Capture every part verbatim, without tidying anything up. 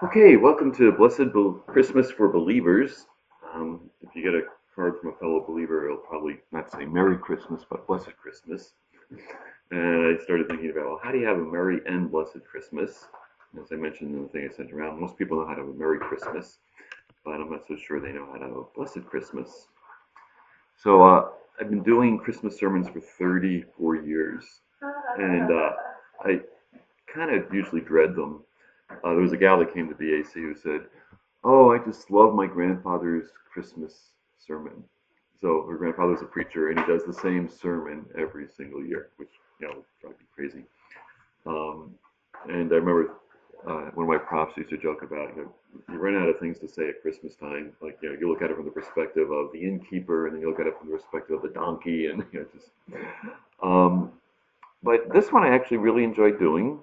Okay, welcome to Blessed Bel Christmas for Believers. Um, if you get a card from a fellow believer, it'll probably not say Merry Christmas, but Blessed Christmas. And I started thinking about, well, how do you have a Merry and Blessed Christmas? As I mentioned in the thing I sent around, most people know how to have a Merry Christmas, but I'm not so sure they know how to have a Blessed Christmas. So uh, I've been doing Christmas sermons for thirty-four years, and uh, I kind of usually dread them. Uh, there was a gal that came to B A C who said, "Oh, I just love my grandfather's Christmas sermon." So her grandfather's a preacher, and he does the same sermon every single year, which you know drives me crazy. Um, and I remember uh, one of my profs used to joke about, you know, you run out of things to say at Christmas time. Like, you know, you look at it from the perspective of the innkeeper, and then you look at it from the perspective of the donkey, and you know, just. Um, but this one I actually really enjoy doing.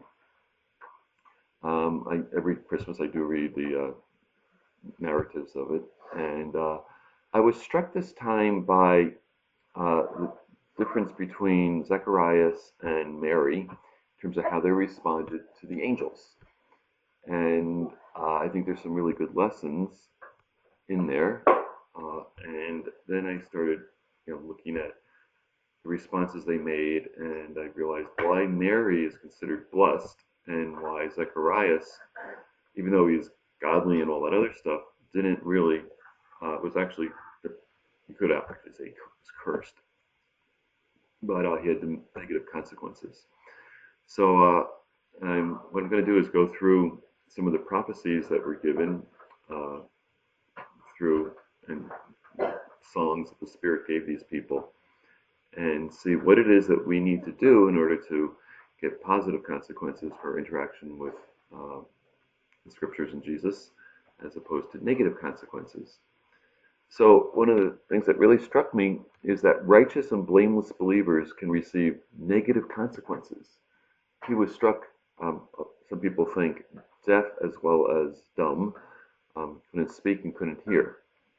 Um, I, every Christmas I do read the uh, narratives of it, and uh, I was struck this time by uh, the difference between Zacharias and Mary in terms of how they responded to the angels. And uh, I think there's some really good lessons in there. Uh, and then I started, you know, looking at the responses they made, and I realized why Mary is considered blessed and why Zacharias, even though he's godly and all that other stuff, didn't really, uh, was actually, you could actually say he was cursed, but uh, he had the negative consequences. So uh, I'm, what I'm going to do is go through some of the prophecies that were given uh, through and songs that the Spirit gave these people, and see what it is that we need to do in order to get positive consequences for interaction with uh, the Scriptures and Jesus, as opposed to negative consequences. So one of the things that really struck me is that righteous and blameless believers can receive negative consequences. He was struck, um, some people think, deaf as well as dumb, um, couldn't speak and couldn't hear.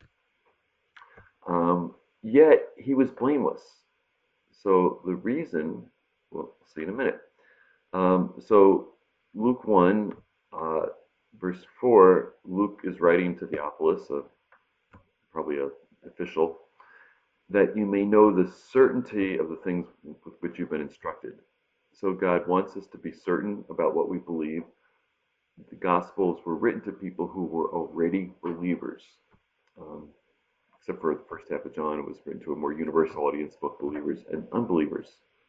Um, yet he was blameless. So the reason, well, we'll see in a minute. Um, so Luke one, uh, verse four, Luke is writing to Theophilus, a, probably an official, that you may know the certainty of the things with which you've been instructed. So God wants us to be certain about what we believe. The Gospels were written to people who were already believers. Um, except for the first half of John, it was written to a more universal audience, both believers and unbelievers.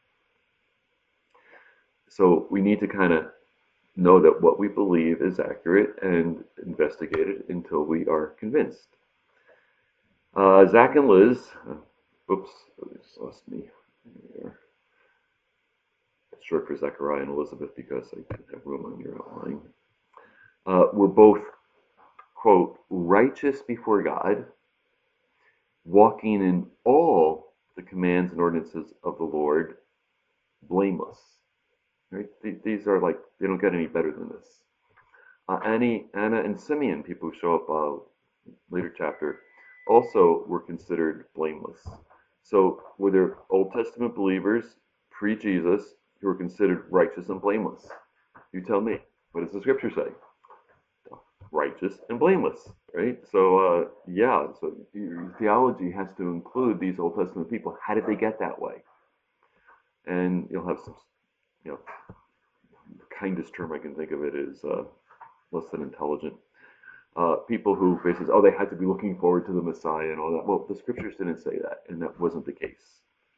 So we need to kind of know that what we believe is accurate and investigate it until we are convinced. Uh, Zach and Liz, uh, oops, I just lost me. There. It's short for Zechariah and Elizabeth because I didn't have room on your outline. Uh, were both, quote, righteous before God, walking in all the commands and ordinances of the Lord, blameless. Right? These are like, they don't get any better than this. Uh, Annie, Anna and Simeon, people who show up uh, later chapter, also were considered blameless. So were there Old Testament believers pre-Jesus who were considered righteous and blameless? You tell me. What does the scripture say? Righteous and blameless, right? So uh, yeah, so your theology has to include these Old Testament people. How did they get that way? And you'll have some, you know, the kindest term I can think of it is uh, less than intelligent. Uh, people who basically, oh, they had to be looking forward to the Messiah and all that. Well, the scriptures didn't say that, and that wasn't the case.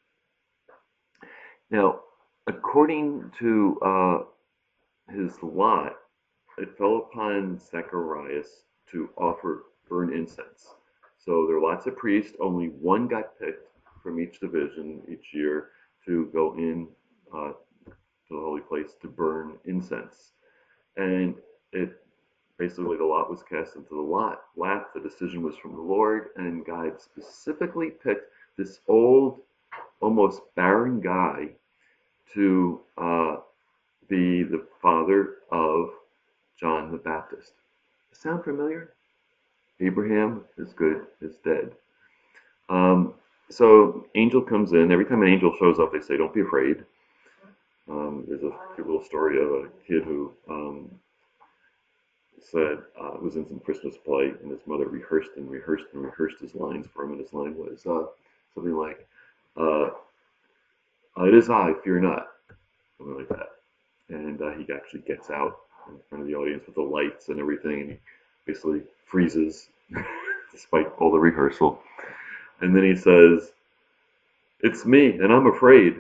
Now, according to uh, his lot, it fell upon Zacharias to offer burnt incense. So there are lots of priests, only one got picked from each division each year to go in uh, to the holy place to burn incense. And it basically the lot was cast into the lot lap. The decision was from the Lord, and God specifically picked this old, almost barren guy to uh, be the father of John the Baptist. Sound familiar? Abraham is good, is dead. Um, so angel comes in. Every time an angel shows up, they say, "Don't be afraid." Um, there's a cute little story of a kid who um, said, uh, was in some Christmas play, and his mother rehearsed and rehearsed and rehearsed his lines for him, and his line was uh, something like, uh, "It is I, fear not," something like that. And uh, he actually gets out in front of the audience with the lights and everything, and he basically freezes despite all the rehearsal. And then he says, "It's me, and I'm afraid."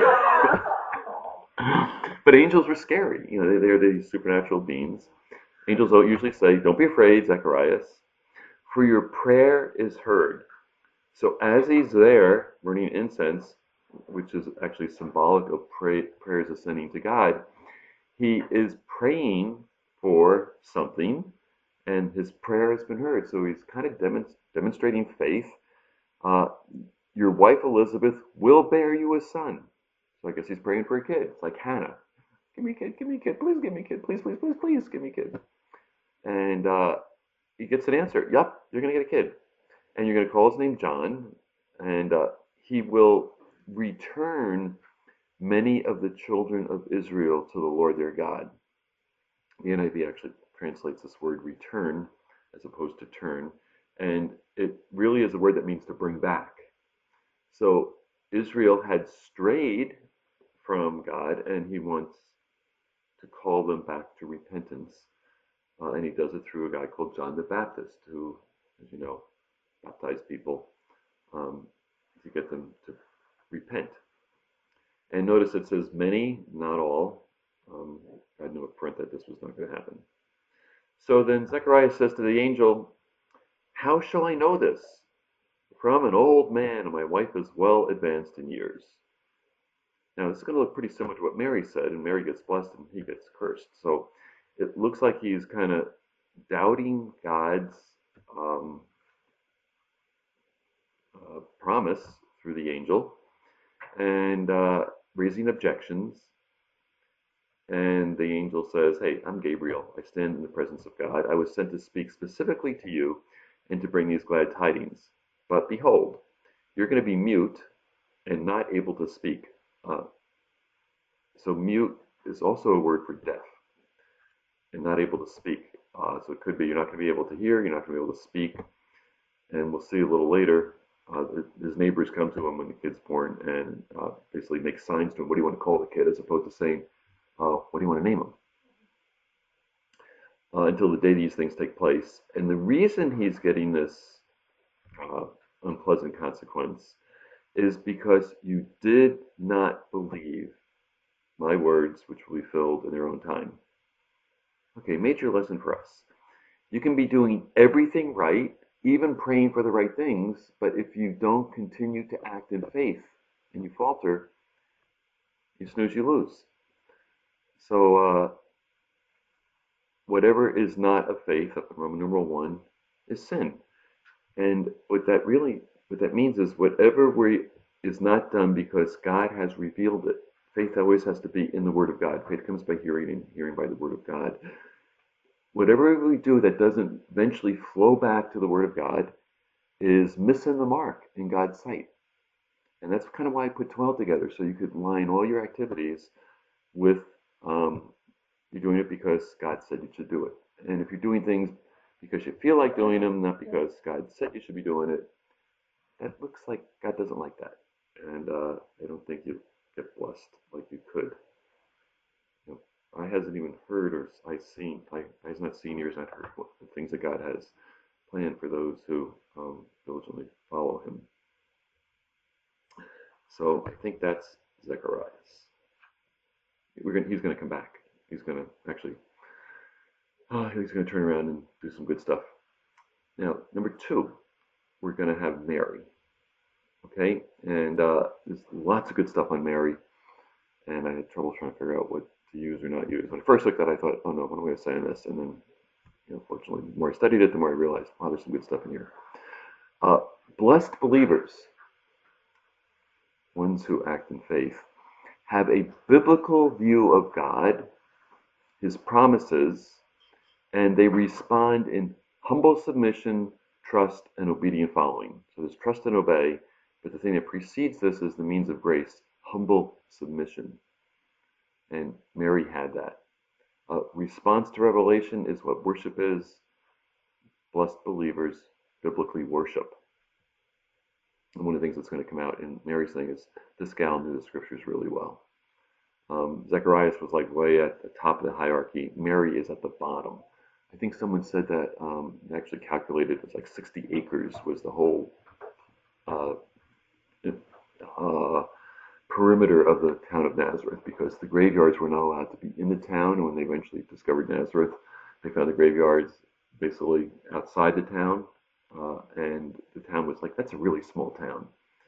But angels were scary. You know, they, they're these supernatural beings. Angels don't usually say, "Don't be afraid, Zacharias, for your prayer is heard." So as he's there burning incense, which is actually symbolic of pray, prayers ascending to God, he is praying for something, and his prayer has been heard. So he's kind of demonst- demonstrating faith. Uh, your wife Elizabeth will bear you a son. So I guess he's praying for a kid. It's like Hannah. Give me a kid, give me a kid, please give me a kid, please, please, please, please give me a kid. And uh, he gets an answer. Yep, you're going to get a kid. And you're going to call his name John. And uh, he will return many of the children of Israel to the Lord their God. The N I V actually translates this word return as opposed to turn. And it really is a word that means to bring back. So Israel had strayed from God, and he wants to call them back to repentance. Uh, and he does it through a guy called John the Baptist, who, as you know, baptized people um, to get them to repent. And notice it says many, not all. Um, I knew up front that this was not going to happen. So then Zechariah says to the angel, "How shall I know this? For I'm an old man, and my wife is well advanced in years." Now, this is going to look pretty similar to what Mary said, and Mary gets blessed and he gets cursed. So it looks like he's kind of doubting God's um, uh, promise through the angel and uh, raising objections. And the angel says, "Hey, I'm Gabriel. I stand in the presence of God. I was sent to speak specifically to you and to bring these glad tidings. But behold, you're going to be mute and not able to speak." Uh, so mute is also a word for deaf and not able to speak. Uh, so it could be you're not going to be able to hear, you're not going to be able to speak. And we'll see a little later, uh, his neighbors come to him when the kid's born and uh, basically make signs to him. What do you want to call the kid? As opposed to saying, uh, what do you want to name him? Uh, until the day these things take place. And the reason he's getting this uh, unpleasant consequence is because you did not believe my words, which will be filled in their own time. Okay, major lesson for us. You can be doing everything right, even praying for the right things, but if you don't continue to act in faith and you falter, you snooze, you lose. So, uh, whatever is not of faith, Roman numeral one, is sin. And what that really, what that means is whatever we is not done because God has revealed it. Faith always has to be in the Word of God. Faith comes by hearing, and hearing by the Word of God. Whatever we do that doesn't eventually flow back to the Word of God is missing the mark in God's sight. And that's kind of why I put twelve together, so you could line all your activities with um, you're doing it because God said you should do it. And if you're doing things because you feel like doing them, not because God said you should be doing it, that looks like God doesn't like that. And uh, I don't think you get blessed like you could. You know, I hasn't even heard or I seen, I, I has not seen, ears not heard what the things that God has planned for those who um, diligently follow him. So I think that's Zechariah. We're gonna, he's going to come back. He's going to actually, oh, he's going to turn around and do some good stuff. Now, number two, we're going to have Mary. Okay, and uh, there's lots of good stuff on Mary, and I had trouble trying to figure out what to use or not use. When I first looked at it, I thought, oh no, what am I going to say on this? And then, you know, fortunately, the more I studied it, the more I realized, wow, there's some good stuff in here. Uh, blessed believers, ones who act in faith, have a biblical view of God, his promises, and they respond in humble submission, trust, and obedient following. So there's trust and obey, but the thing that precedes this is the means of grace, humble submission. And Mary had that. Uh, response to revelation is what worship is. Blessed believers biblically worship. And one of the things that's going to come out in Mary's thing is this gal knew the scriptures really well. Um, Zacharias was like way at the top of the hierarchy. Mary is at the bottom. I think someone said that um, actually calculated it was like sixty acres was the whole uh, uh, perimeter of the town of Nazareth, because the graveyards were not allowed to be in the town. And when they eventually discovered Nazareth, they found the graveyards basically outside the town. Uh, and the town was like, that's a really small town.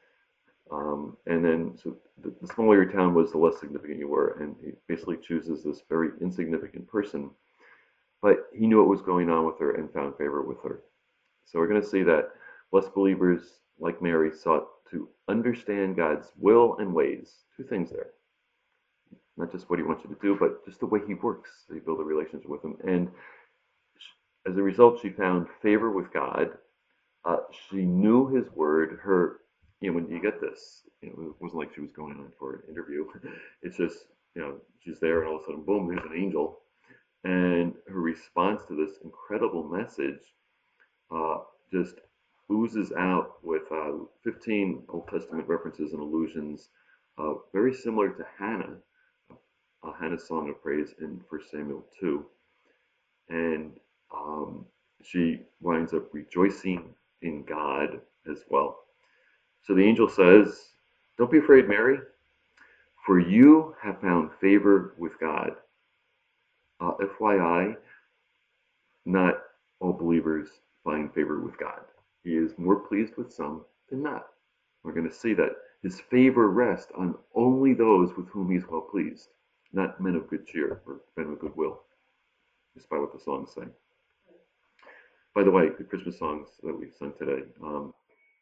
Um, and then, so the, the smaller your town was, the less significant you were. And he basically chooses this very insignificant person, but he knew what was going on with her and found favor with her. So we're going to see that blessed believers, like Mary, sought to understand God's will and ways. Two things there. Not just what he wants you to do, but just the way he works. So you build a relationship with him. And as a result, she found favor with God. Uh, she knew his word. Her, you know, when you get this, you know, it wasn't like she was going on for an interview. It's just, you know, she's there and all of a sudden, boom, there's an angel. And her response to this incredible message uh, just oozes out with uh, fifteen Old Testament references and allusions, uh, very similar to Hannah, uh, Hannah's song of praise in First Samuel two. And um, she winds up rejoicing in God as well. So the angel says, don't be afraid, Mary, for you have found favor with God. Uh, F Y I, not all believers find favor with God. He is more pleased with some than not. We're going to see that his favor rests on only those with whom he's well pleased, not men of good cheer or men of good will, despite what the songs say. By the way, the Christmas songs that we sung today, um,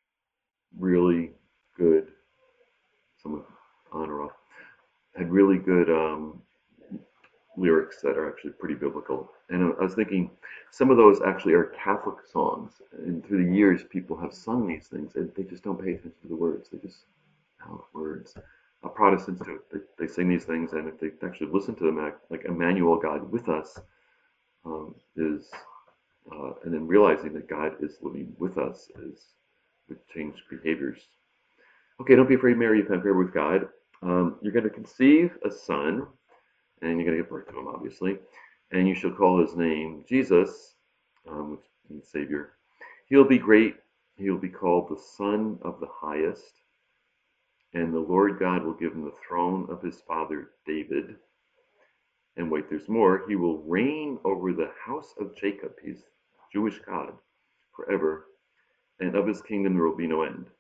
really good, some on or off, had really good um, lyrics that are actually pretty biblical. And I was thinking, some of those actually are Catholic songs. And through the years, people have sung these things, and they just don't pay attention to the words. They just mouth words. Uh, Protestants do it. They, they sing these things, and if they actually listen to them, act like Emmanuel, God with us, um, is, uh, and then realizing that God is living with us is would change behaviors. Okay, don't be afraid, Mary. You found favor with God. Um, you're going to conceive a son, and you're going to give birth to him, obviously. And you shall call his name Jesus, um, which means Savior. He'll be great. He'll be called the Son of the Highest. And the Lord God will give him the throne of his father David. And wait, there's more. He will reign over the house of Jacob. He's Jewish God forever. And of his kingdom there will be no end.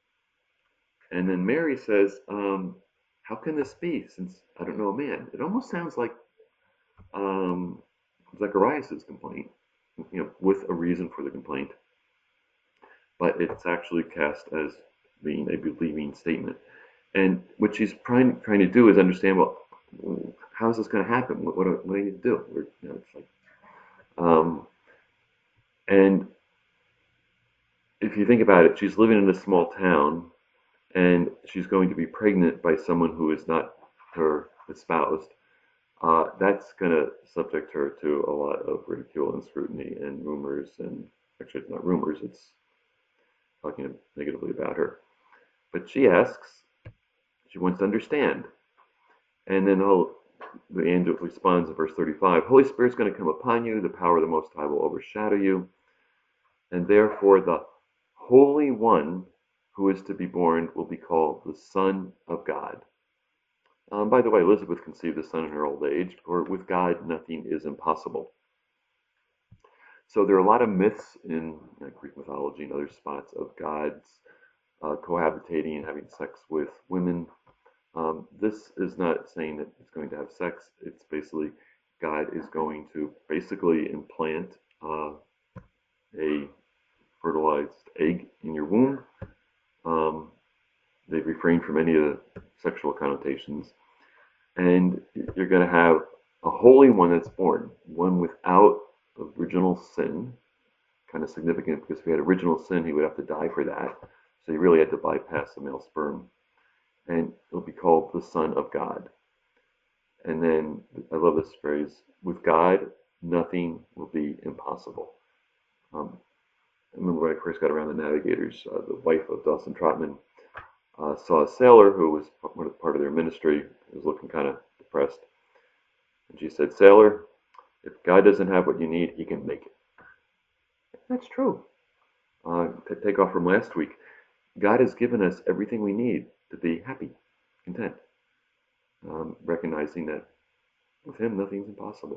And then Mary says, um, how can this be, since I don't know a man? It almost sounds like um, Zacharias' complaint, you know, with a reason for the complaint. But it's actually cast as being a believing statement. And what she's trying, trying to do is understand, well, how is this going to happen? What, what, what do I need to do? Or, you know, it's like, um, and if you think about it, she's living in a small town, and she's going to be pregnant by someone who is not her espoused. Uh, that's going to subject her to a lot of ridicule and scrutiny and rumors. And actually, it's not rumors, it's talking negatively about her. But she asks, she wants to understand. And then the, the angel responds in verse thirty-five, Holy Spirit's going to come upon you, the power of the Most High will overshadow you, and therefore the Holy One who is to be born will be called the Son of God. Um, by the way, Elizabeth conceived a son in her old age, for with God nothing is impossible. So there are a lot of myths in you know, Greek mythology and other spots of gods uh, cohabitating and having sex with women. Um, this is not saying that it's going to have sex. It's basically God is going to basically implant uh, a fertilized egg in your womb. Um, they refrain from any of the sexual connotations. And you're going to have a holy one that's born, one without original sin. Kind of significant, because if he had original sin, he would have to die for that. So he really had to bypass the male sperm. And it'll be called the Son of God. And then I love this phrase, with God, nothing will be impossible. Um, I remember when I first got around the Navigators, uh, the wife of Dawson Trotman uh, saw a sailor who was part of their ministry, who was looking kind of depressed. And she said, "Sailor, if God doesn't have what you need, he can make it." That's true. Uh, to take off from last week, God has given us everything we need to be happy, content, um, recognizing that with him, nothing's impossible.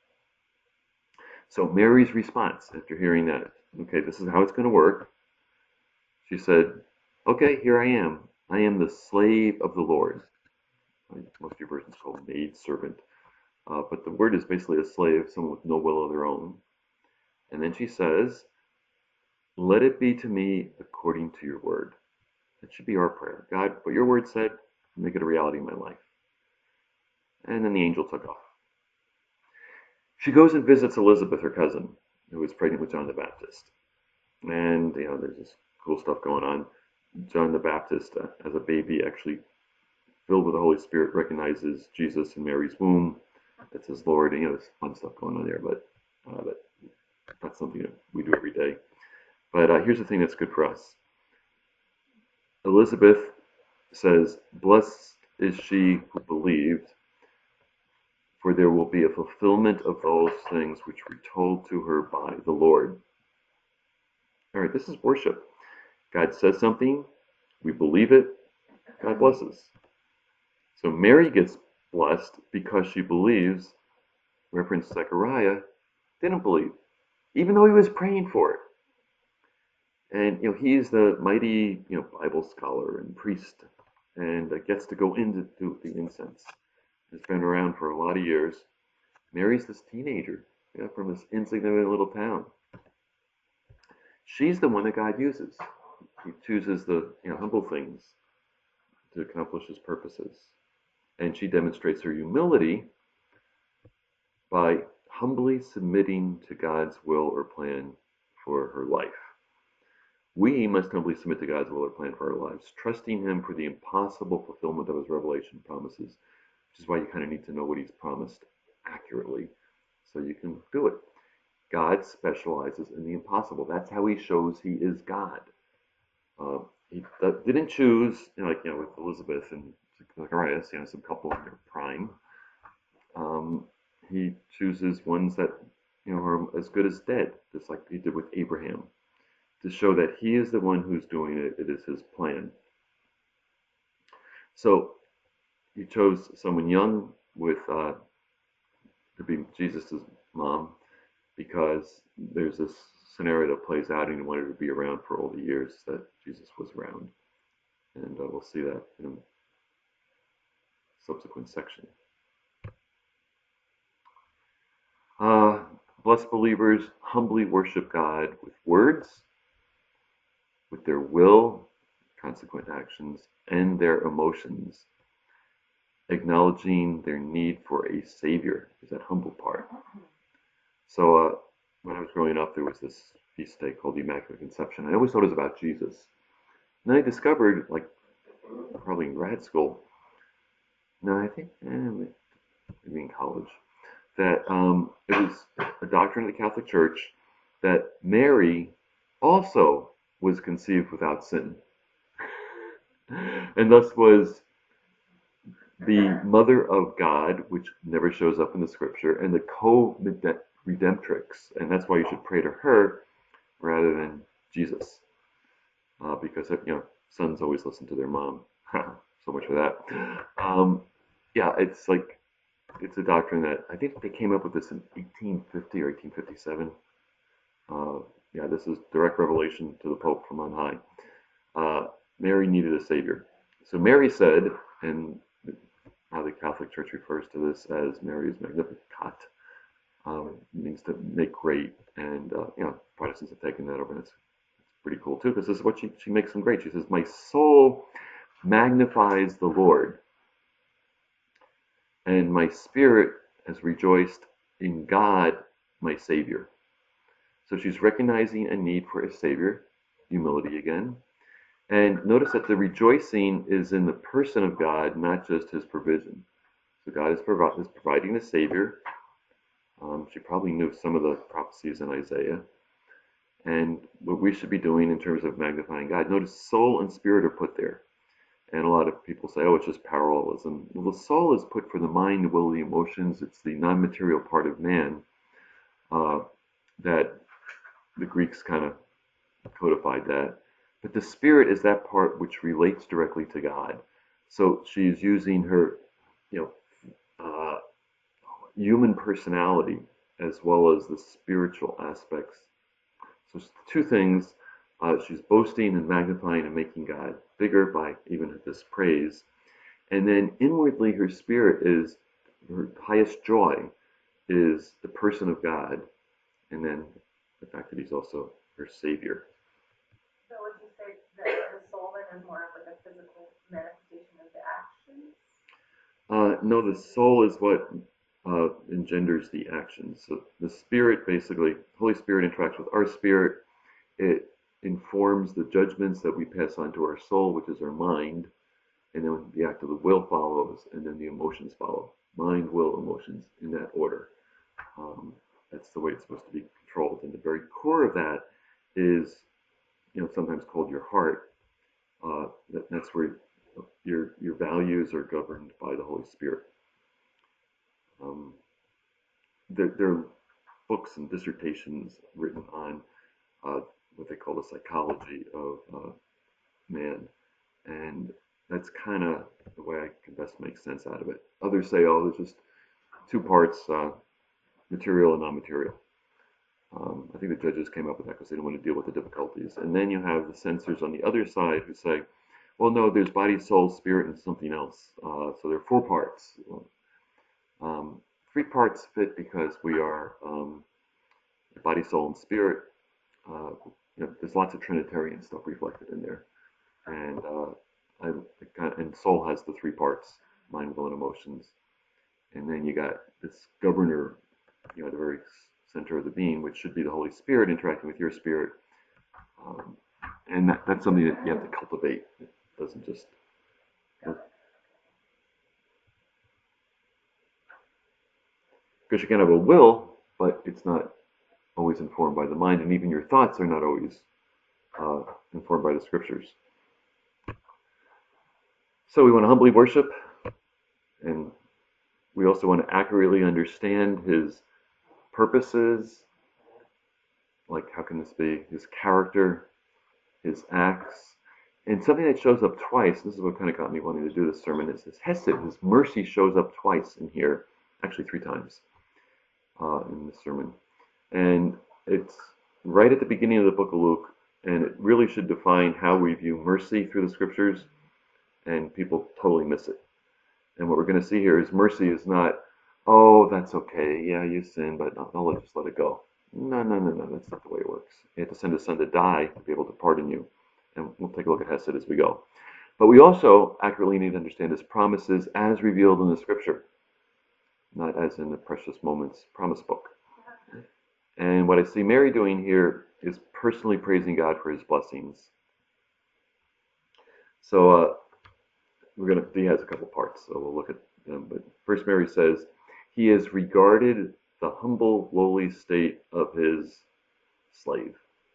So Mary's response after hearing that, okay, this is how it's going to work. She said, okay, here I am. I am the slave of the Lord. Most of your versions call maid servant. Uh, but the word is basically a slave, someone with no will of their own. And then she says, let it be to me according to your word. That should be our prayer. God, what your word said, make it a reality in my life. And then the angel took off. She goes and visits Elizabeth, her cousin, who was pregnant with John the Baptist. And, you know, there's this cool stuff going on. John the Baptist, uh, as a baby, actually filled with the Holy Spirit, recognizes Jesus in Mary's womb. That's his Lord. And, you know, there's fun stuff going on there, but uh, that, that's something that we do every day. But uh, here's the thing that's good for us. Elizabeth says, blessed is she who believed, for there will be a fulfillment of those things which were told to her by the Lord. All right, this is worship. God says something, we believe it, God blesses. So Mary gets blessed because she believes, where Prince Zechariah didn't believe, even though he was praying for it. And, you know, he's the mighty, you know, Bible scholar and priest, and uh, gets to go into the incense. He's been around for a lot of years. Mary's this teenager, you know, from this insignificant little town. She's the one that God uses. He chooses the, you know, humble things to accomplish his purposes. And she demonstrates her humility by humbly submitting to God's will or plan for her life. We must humbly submit to God's will or plan for our lives, trusting him for the impossible fulfillment of his revelation promises, which is why you kind of need to know what he's promised accurately so you can do it. God specializes in the impossible. That's how he shows he is God. Uh, he didn't choose, you know, like, you know, with Elizabeth and Zacharias, you know, some couple in their prime. Um, he chooses ones that, you know, are as good as dead, just like he did with Abraham, to show that he is the one who's doing it. It is his plan. So he chose someone young with uh, to be Jesus' mom, because there's this scenario that plays out and he wanted to be around for all the years that Jesus was around. And uh, we'll see that in a subsequent section. Uh, blessed believers humbly worship God with words, with their will, consequent actions, and their emotions, acknowledging their need for a Savior, is that humble part. So uh, when I was growing up, there was this feast day called the Immaculate Conception. I always thought it was about Jesus. And then I discovered, like, probably in grad school, no, I think eh, maybe in college, that um, it was a doctrine of the Catholic Church that Mary also was conceived without sin, and thus was the mother of God, which never shows up in the scripture, and the co-redemptrix, and that's why you should pray to her rather than Jesus, uh, because, you know, sons always listen to their mom. So much for that. Um, yeah, it's like, it's a doctrine that I think they came up with this in eighteen fifty or eighteen fifty-seven. Uh, yeah, this is direct revelation to the Pope from on high. Uh, Mary needed a Savior. So Mary said, and how the Catholic Church refers to this as Mary's Magnificat, um, means to make great, and uh, you know, Protestants have taken that over, and it's, it's pretty cool too, because this is what she, she makes them great. She says, my soul magnifies the Lord, and my spirit has rejoiced in God, my Savior. So she's recognizing a need for a Savior, humility again. And notice that the rejoicing is in the person of God, not just his provision. So God is, provi- is providing a Savior. Um, she probably knew some of the prophecies in Isaiah. And what we should be doing in terms of magnifying God. Notice soul and spirit are put there. And a lot of people say, oh, it's just parallelism. Well, the soul is put for the mind, the will, the emotions. It's the non-material part of man uh, that the Greeks kind of codified that. But the spirit is that part which relates directly to God. So she's using her, you know, uh, human personality as well as the spiritual aspects. So two things. Uh, she's boasting and magnifying and making God bigger by even this praise. And then inwardly, her spirit is, her highest joy is the person of God. And then the fact that he's also her Savior. So would you say that the soul then is more of like a physical manifestation of the actions? Uh, no, the soul is what uh, engenders the actions. So the spirit, basically, Holy Spirit interacts with our spirit. It informs the judgments that we pass on to our soul, which is our mind, and then the act of the will follows, and then the emotions follow. Mind, will, emotions, in that order. Um, that's the way it's supposed to be controlled. And the very core of that is, you know, sometimes called your heart. Uh, that, that's where your your values are governed by the Holy Spirit. Um, there, there are books and dissertations written on uh, what they call the psychology of uh, man, and that's kind of the way I can best make sense out of it. Others say, oh, there's just two parts, uh, material and non-material. Um, I think the judges came up with that because they didn't want to deal with the difficulties. And then you have the censors on the other side who say, well, no, there's body, soul, spirit, and something else. Uh, so there are four parts. Um, three parts fit because we are um, body, soul, and spirit. Uh, you know, there's lots of Trinitarian stuff reflected in there. And uh, I, and soul has the three parts: mind, will, and emotions. And then you got this governor, you know, the very center of the being, which should be the Holy Spirit interacting with your spirit. Um, and that, that's something that you have to cultivate. It doesn't just. Because you can have a will, but it's not always informed by the mind, and even your thoughts are not always uh, informed by the scriptures. So we want to humbly worship, and we also want to accurately understand his purposes, like how can this be, his character, his acts, and something that shows up twice. This is what kind of got me wanting to do this sermon, is his hesed, his mercy shows up twice in here, actually three times uh, in this sermon. And it's right at the beginning of the book of Luke, and it really should define how we view mercy through the scriptures, and people totally miss it. And what we're going to see here is mercy is not, oh, that's okay, yeah, you sin, but I'll, I'll just let it go. No, no, no, no, that's not the way it works. You have to send a son to die to be able to pardon you. And we'll take a look at Hesed as we go. But we also accurately need to understand his promises as revealed in the scripture, not as in the Precious Moments promise book. And what I see Mary doing here is personally praising God for his blessings. So uh, we're going to, he has a couple parts, so we'll look at them. But first, Mary says, he has regarded the humble, lowly state of his slave.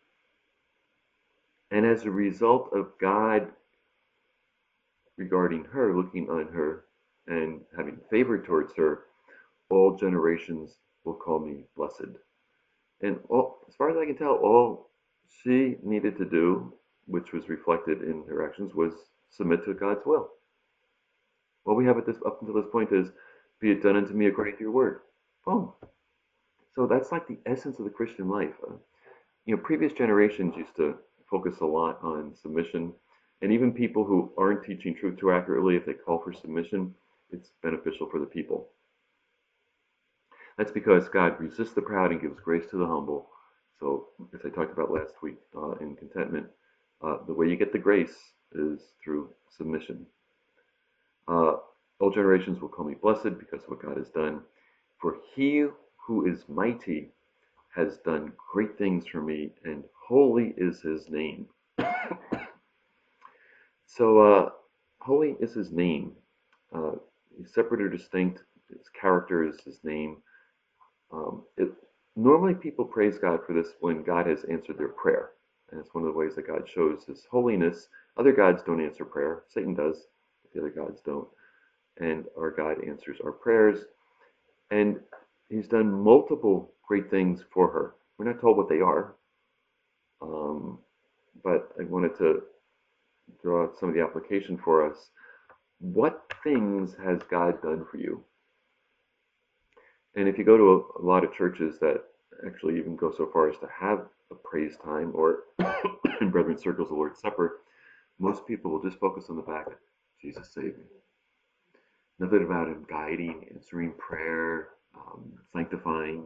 And as a result of God regarding her, looking on her, and having favor towards her, all generations will call me blessed. And all, as far as I can tell, all she needed to do, which was reflected in her actions, was submit to God's will. All we have at this up until this point is, be it done unto me according to your word. Boom. So that's like the essence of the Christian life. Uh, you know, previous generations used to focus a lot on submission, and even people who aren't teaching truth too accurately, if they call for submission, it's beneficial for the people. That's because God resists the proud and gives grace to the humble. So, as I talked about last week uh, in contentment, uh, the way you get the grace is through submission. Uh, all generations will call me blessed because of what God has done. For he who is mighty has done great things for me, and holy is his name. So, uh, holy is his name. Uh, He's separate or distinct. His character is his name. Um, it, normally, people praise God for this when God has answered their prayer. And it's one of the ways that God shows his holiness. Other gods don't answer prayer. Satan does, but the other gods don't. And our God answers our prayers. And he's done multiple great things for her. We're not told what they are, um, but I wanted to draw out some of the application for us. What things has God done for you? And if you go to a, a lot of churches that actually even go so far as to have a praise time or in Brethren Circles, the Lord's Supper, most people will just focus on the back. Jesus saved me. Nothing about him guiding, answering prayer, um, sanctifying,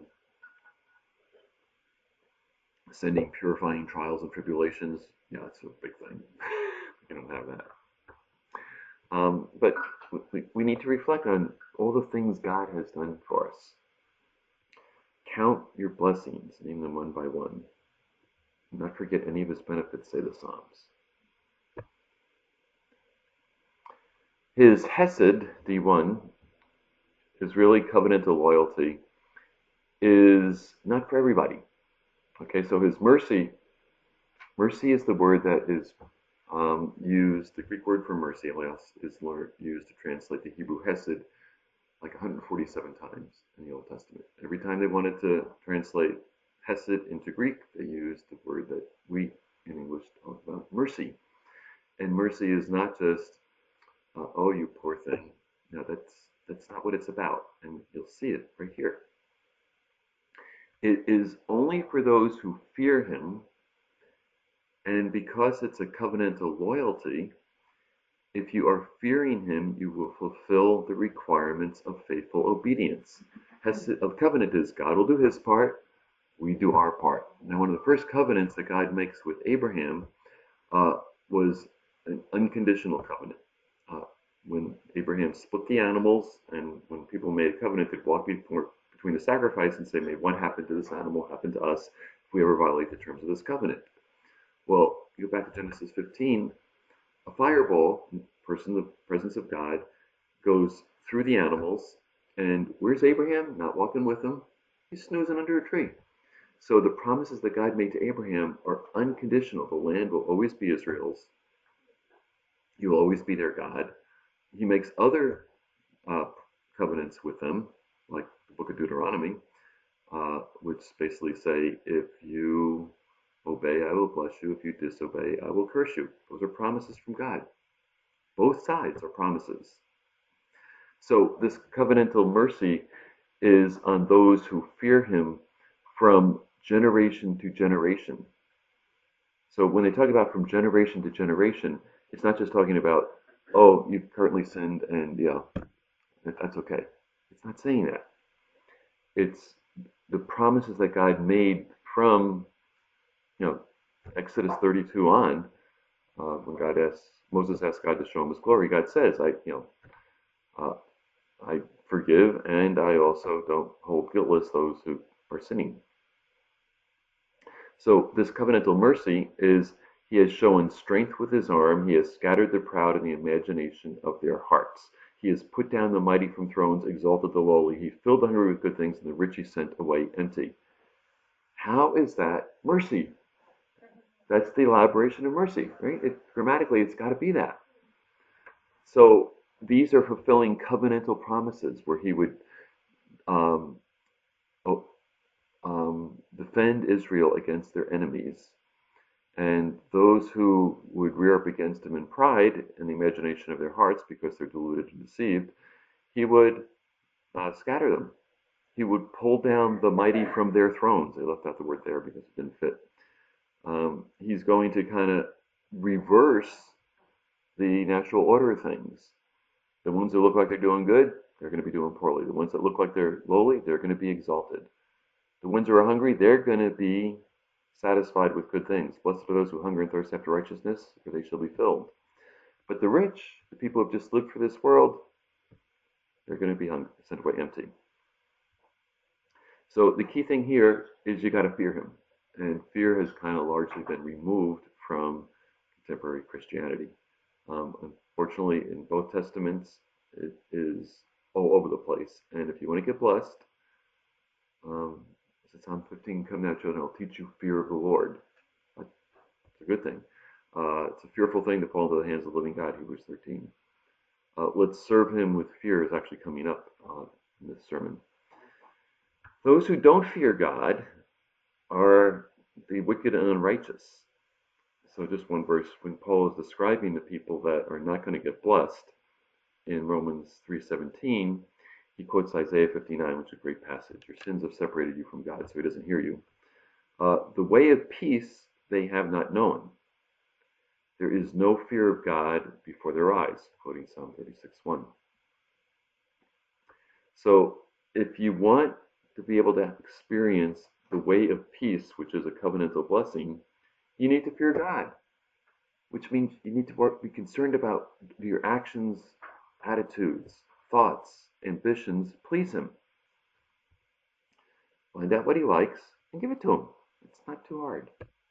sending purifying trials and tribulations. Yeah, that's a big thing. You don't have that. Um, but we, we need to reflect on all the things God has done for us. Count your blessings, name them one by one. Do not forget any of his benefits, say the Psalms. His Hesed, D one, his really covenantal loyalty, is not for everybody. Okay, so his mercy, mercy is the word that is um, used, the Greek word for mercy, elios, is used to translate the Hebrew Hesed like one hundred forty-seven times in the Old Testament. Every time they wanted to translate Hesed into Greek, they used the word that we in English talk about, mercy. And mercy is not just, uh, oh, you poor thing. No, that's that's not what it's about. And you'll see it right here. It is only for those who fear him, and because it's a covenantal loyalty, if you are fearing him, you will fulfill the requirements of faithful obedience. Hesed of covenant is God will do his part, we do our part. Now, one of the first covenants that God makes with Abraham uh, was an unconditional covenant. Uh, when Abraham split the animals, and when people made a covenant, they'd walk before, between the sacrifice and say, may what happened to this animal happen to us if we ever violate the terms of this covenant. Well, you go back to Genesis fifteen, a fireball, person in the presence of God, goes through the animals, and where's Abraham? Not walking with them. He's snoozing under a tree. So the promises that God made to Abraham are unconditional. The land will always be Israel's. He will always be their God. He makes other uh, covenants with them, like the book of Deuteronomy, uh, which basically say, if you obey, I will bless you. If you disobey, I will curse you. Those are promises from God. Both sides are promises. So this covenantal mercy is on those who fear him from generation to generation. So when they talk about from generation to generation, it's not just talking about, oh, you've currently sinned and yeah, that's okay. It's not saying that. It's the promises that God made from, you know, Exodus thirty-two on, uh, when God asks, Moses asked God to show him his glory, God says, I, you know, uh, I forgive and I also don't hold guiltless those who are sinning. So this covenantal mercy is he has shown strength with his arm. He has scattered the proud in the imagination of their hearts. He has put down the mighty from thrones, exalted the lowly. He filled the hungry with good things, and the rich he sent away empty. How is that mercy? That's the elaboration of mercy, right? It, grammatically, it's got to be that. So these are fulfilling covenantal promises where he would um, oh, um, defend Israel against their enemies. And those who would rear up against him in pride in the imagination of their hearts because they're deluded and deceived, he would uh, scatter them. He would pull down the mighty from their thrones. They left out the word there because it didn't fit. Um, he's going to kind of reverse the natural order of things. The ones that look like they're doing good, they're going to be doing poorly. The ones that look like they're lowly, they're going to be exalted. The ones who are hungry, they're going to be satisfied with good things. Blessed are those who hunger and thirst after righteousness, for they shall be filled. But the rich, the people who have just lived for this world, they're going to be hungry, sent away empty. So the key thing here is you got to fear him. And fear has kind of largely been removed from contemporary Christianity. Um, unfortunately, in both testaments, it is all over the place. And if you want to get blessed, um, it's Psalm fifteen, come now, children, I'll teach you fear of the Lord. That's a good thing. Uh, it's a fearful thing to fall into the hands of the living God, Hebrews thirteen. Uh, let's serve him with fear is actually coming up uh, in this sermon. Those who don't fear God are the wicked and unrighteous. So just one verse, when Paul is describing the people that are not going to get blessed in Romans three seventeen, he quotes Isaiah fifty-nine, which is a great passage. Your sins have separated you from God, so he doesn't hear you. Uh, the way of peace they have not known. There is no fear of God before their eyes, quoting Psalm thirty-six one. So if you want to be able to experience the way of peace, which is a covenantal blessing, you need to fear God, which means you need to be concerned about your actions, attitudes, thoughts, ambitions, please him. Find out what he likes and give it to him. It's not too hard.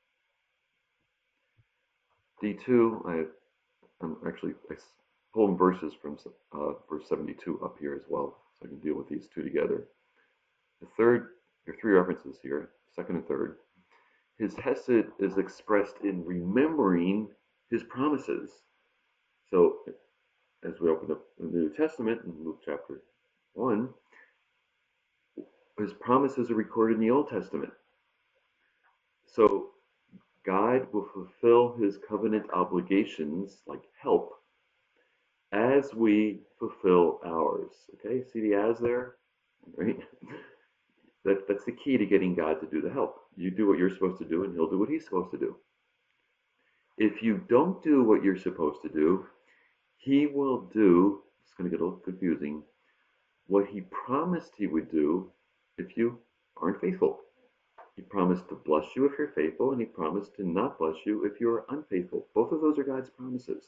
D two, I, I'm actually I pulling verses from uh, verse seventy-two up here as well, so I can deal with these two together. The third, there are three references here, second and third. His hesed is expressed in remembering his promises. So, as we open up the New Testament in Luke chapter one, his promises are recorded in the Old Testament. So, God will fulfill his covenant obligations, like help, as we fulfill ours. Okay, see the as there? Right? That, that's the key to getting God to do the help. You do what you're supposed to do, and he'll do what he's supposed to do. If you don't do what you're supposed to do, he will do, it's going to get a little confusing, what he promised he would do if you aren't faithful. He promised to bless you if you're faithful, and he promised to not bless you if you're unfaithful. Both of those are God's promises.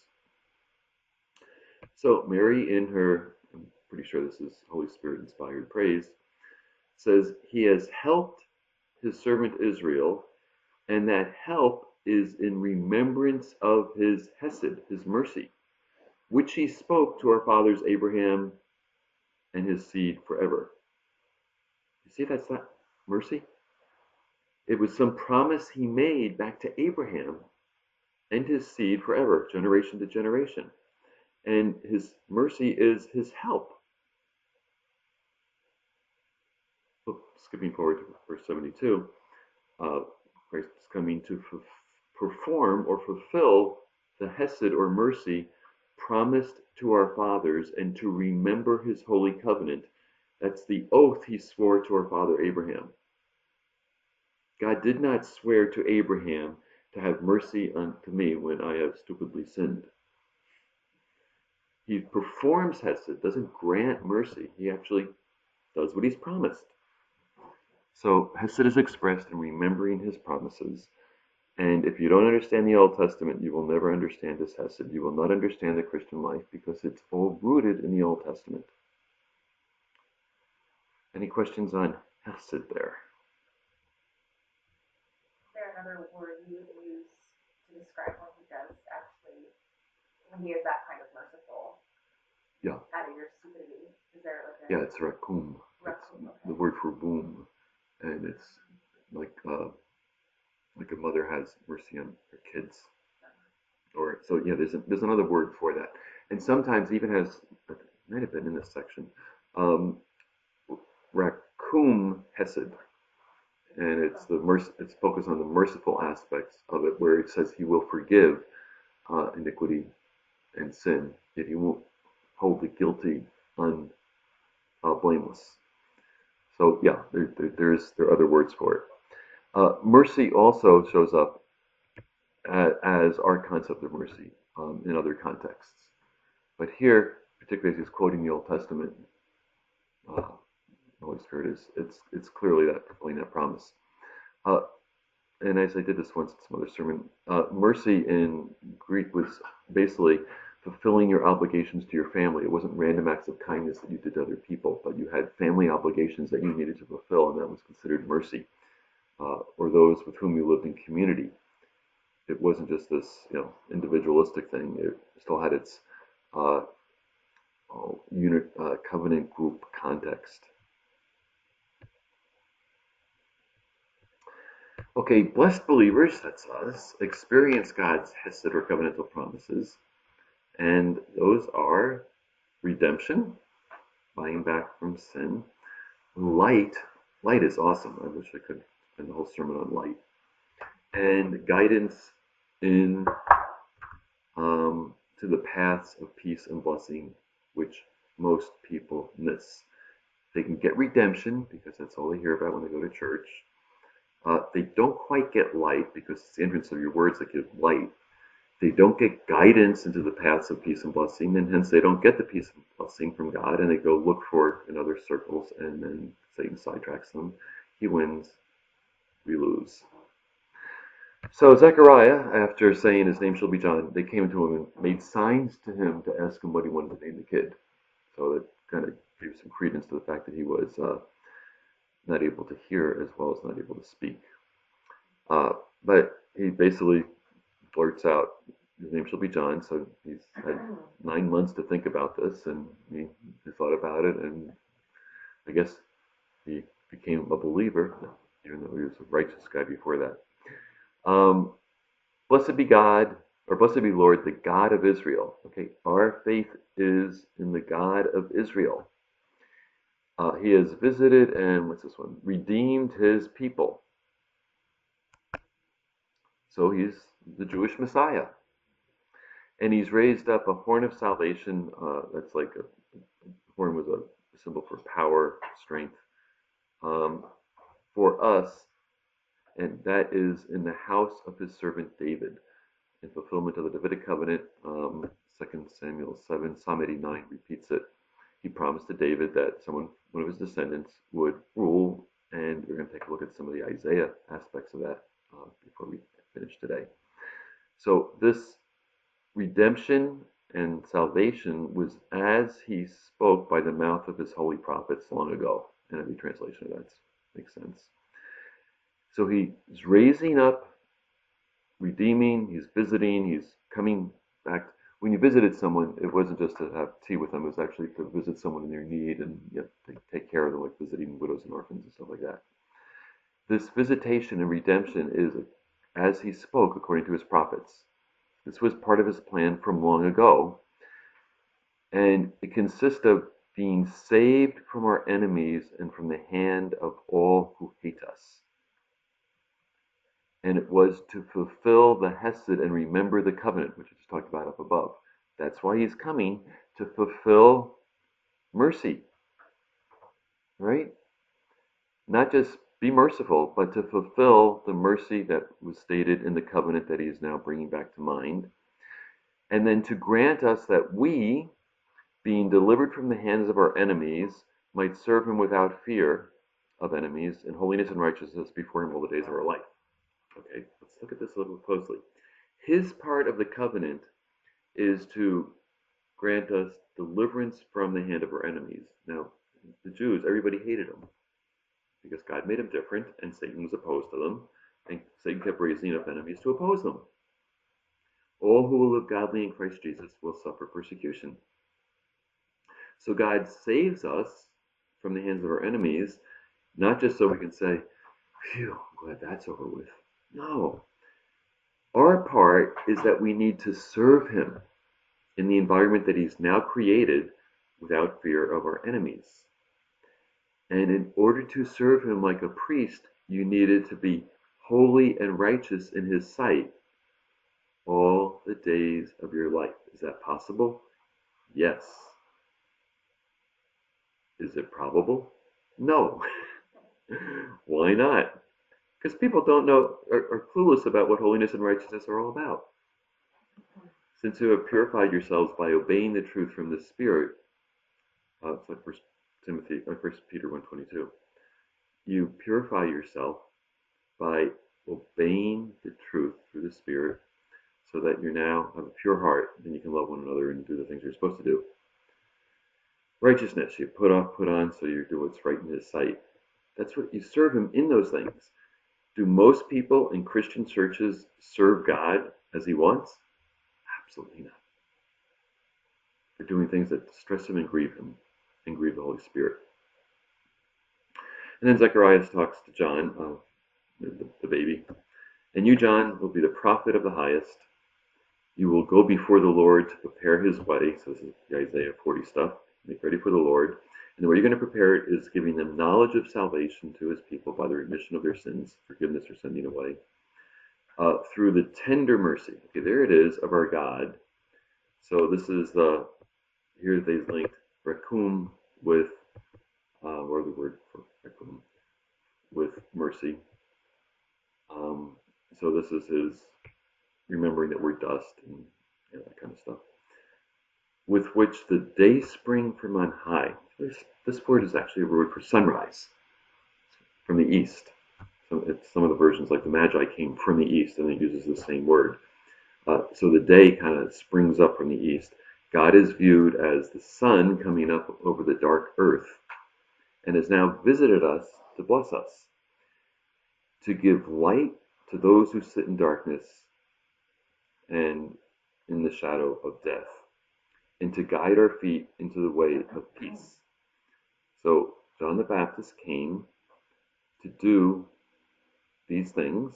So Mary, in her, I'm pretty sure this is Holy Spirit inspired praise, says he has helped his servant Israel, and that help is in remembrance of his hesed, his mercy, which he spoke to our fathers Abraham and his seed forever. You see, that's not mercy. It was some promise he made back to Abraham and his seed forever, generation to generation. And his mercy is his help. So, skipping forward to verse seventy-two, uh, Christ is coming to f- perform or fulfill the hesed or mercy promised to our fathers and to remember his holy covenant. That's the oath he swore to our father Abraham. God did not swear to Abraham to have mercy unto me when I have stupidly sinned. He performs hesed, doesn't grant mercy. He actually does what he's promised. So hesed is expressed in remembering his promises. And if you don't understand the Old Testament, you will never understand this hesed. You will not understand the Christian life because it's all rooted in the Old Testament. Any questions on hesed there? Another word you would use to describe when he does actually, when he is that kind of merciful. Yeah. Out of your stupidity. Is there like a... Yeah, it's rakum. It's okay. the word for womb. And it's like uh, like a mother has mercy on her kids. Or so yeah, there's a, there's another word for that. And sometimes even has, it might have been in this section, um, rakum hesed. And it's the merc- it's focused on the merciful aspects of it, where it says he will forgive uh, iniquity and sin, yet he won't hold the guilty un uh, blameless. So yeah, there, there, there's there are other words for it. Uh, mercy also shows up as, as our concept of mercy um, in other contexts, but here, particularly as he's quoting the Old Testament, uh, the Holy Spirit is it's it's clearly that fulfilling that promise. Uh, and as I did this once in some other sermon, uh, mercy in Greek was basically fulfilling your obligations to your family. It wasn't random acts of kindness that you did to other people, but you had family obligations that you needed to fulfill, and that was considered mercy. Uh, or those with whom you lived in community. It wasn't just this, you know, individualistic thing. It still had its uh, oh, unit uh, covenant group context. Okay, blessed believers, that's us, experience God's hesed or covenantal promises, and those are redemption, buying back from sin, light. Light is awesome. I wish I could spend the whole sermon on light. And guidance in um, to the paths of peace and blessing, which most people miss. They can get redemption because that's all they hear about when they go to church. Uh, they don't quite get light because it's the entrance of your words that give light. They don't get guidance into the paths of peace and blessing, and hence they don't get the peace and blessing from God, and they go look for it in other circles, and then Satan sidetracks them. He wins, we lose. So Zechariah, after saying his name shall be John, they came to him and made signs to him to ask him what he wanted to name the kid. So that kind of gave some credence to the fact that he was uh, not able to hear as well as not able to speak. Uh, but he basically blurts out, his name shall be John. So he's had nine months to think about this, and he, he thought about it, and I guess he became a believer, even though he was a righteous guy before that. Um, blessed be God, or blessed be Lord, the God of Israel. Okay, our faith is in the God of Israel. Uh, he has visited and, what's this one? Redeemed his people. So he's the Jewish Messiah. And he's raised up a horn of salvation. Uh, that's like a, a horn was a symbol for power, strength, um, for us. And that is in the house of his servant David, in fulfillment of the Davidic covenant. um, Second Samuel seven, Psalm eighty-nine repeats it. He promised to David that someone, one of his descendants, would rule, and we're going to take a look at some of the Isaiah aspects of that uh, before we finish today. So this redemption and salvation was as he spoke by the mouth of his holy prophets long ago. And every translation of that makes sense. So he's raising up, redeeming, he's visiting, he's coming back. When you visited someone, it wasn't just to have tea with them, it was actually to visit someone in their need and, you know, take care of them, like visiting widows and orphans and stuff like that. This visitation and redemption is as he spoke according to his prophets. This was part of his plan from long ago, and it consists of being saved from our enemies and from the hand of all who hate us. And it was to fulfill the Hesed and remember the covenant, which I just talked about up above. That's why he's coming, to fulfill mercy, right? Not just be merciful, but to fulfill the mercy that was stated in the covenant that he is now bringing back to mind. And then to grant us that we, being delivered from the hands of our enemies, might serve him without fear of enemies in holiness and righteousness before him all the days of our life. Okay, let's look at this a little closely. His part of the covenant is to grant us deliverance from the hand of our enemies. Now, the Jews, everybody hated them because God made them different and Satan was opposed to them, and Satan kept raising up enemies to oppose them. All who will live godly in Christ Jesus will suffer persecution. So God saves us from the hands of our enemies, not just so we can say, phew, I'm glad that's over with. No. Our part is that we need to serve him in the environment that he's now created without fear of our enemies. And in order to serve him like a priest, you needed to be holy and righteous in his sight all the days of your life. Is that possible? Yes. Is it probable? No. Why not? Because people don't know, are, are clueless about what holiness and righteousness are all about. Since you have purified yourselves by obeying the truth from the Spirit, uh, it's like First Timothy, uh, First Peter one twenty-two. You purify yourself by obeying the truth through the Spirit, so that you now have a pure heart, and you can love one another and do the things you're supposed to do. Righteousness, you put off, put on, so you do what's right in his sight. That's what you serve him in those things. Do most people in Christian churches serve God as he wants? Absolutely not. or doing things that distress him and grieve him and grieve the Holy Spirit. And then Zacharias talks to John, uh, the, the baby. And you, John, will be the prophet of the highest. You will go before the Lord to prepare his way. So this is the Isaiah forty stuff. Make ready for the Lord. And the way you're going to prepare it is giving them knowledge of salvation to his people by the remission of their sins, forgiveness or sending away, uh, through the tender mercy. Okay, there it is, of our God. So this is the, here they've linked Rekum with, uh, what are the word for Rekum? With mercy. Um, so this is his remembering that we're dust and you know, that kind of stuff. With which the day spring from on high. This, this word is actually a word for sunrise from the east. So it's some of the versions, like the Magi came from the east, and it uses the same word. Uh, so the day kind of springs up from the east. God is viewed as the sun coming up over the dark earth and has now visited us to bless us, to give light to those who sit in darkness and in the shadow of death, and to guide our feet into the way of peace. So John the Baptist came to do these things,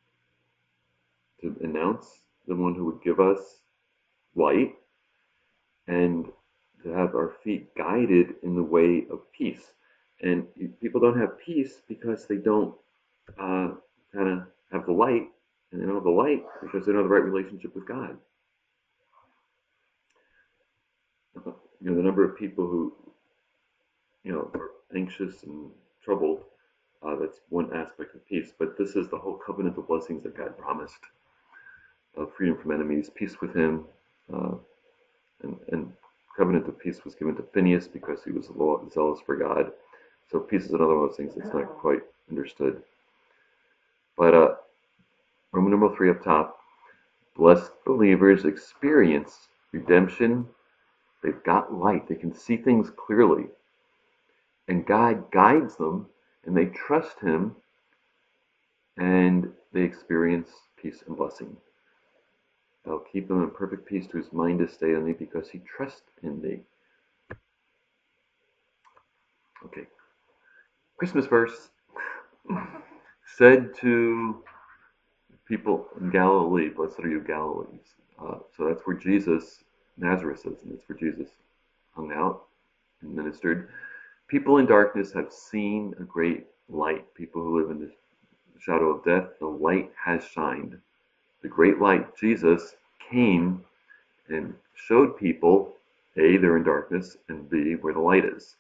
to announce the one who would give us light and to have our feet guided in the way of peace. And people don't have peace because they don't uh, kind of have the light, and they don't have the light because they don't have the right relationship with God. You know, the number of people who, you know, are anxious and troubled, uh, that's one aspect of peace. But this is the whole covenant of blessings that God promised. Uh, freedom from enemies, peace with him, uh, and, and covenant of peace was given to Phineas because he was zealous for God. So peace is another one of those things that's not quite understood. But uh, Roman numeral three up top, blessed believers experience redemption. They've got light. They can see things clearly. And God guides them, and they trust him, and they experience peace and blessing. I'll keep them in perfect peace to whose mind is stayed on thee because he trusts in thee. Okay. Christmas verse. Said to people in Galilee, blessed are you Galileans. Uh, so that's where Jesus, Nazareth is, and that's where Jesus hung out and ministered. People in darkness have seen a great light. People who live in the shadow of death, the light has shined. The great light, Jesus, came and showed people, A, they're in darkness, and B, where the light is.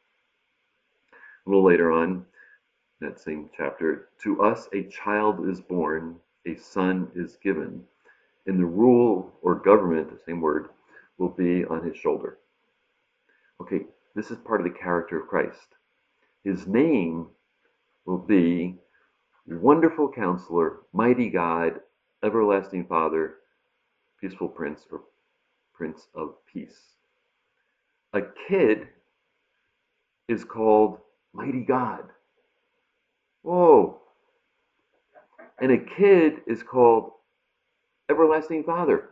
A little later on, in that same chapter, to us a child is born, a son is given, and the rule or government, the same word, will be on his shoulder. Okay, this is part of the character of Christ. His name will be Wonderful Counselor, Mighty God, Everlasting Father, Peaceful Prince, or Prince of Peace. A kid is called Mighty God. Whoa. And a kid is called Everlasting Father.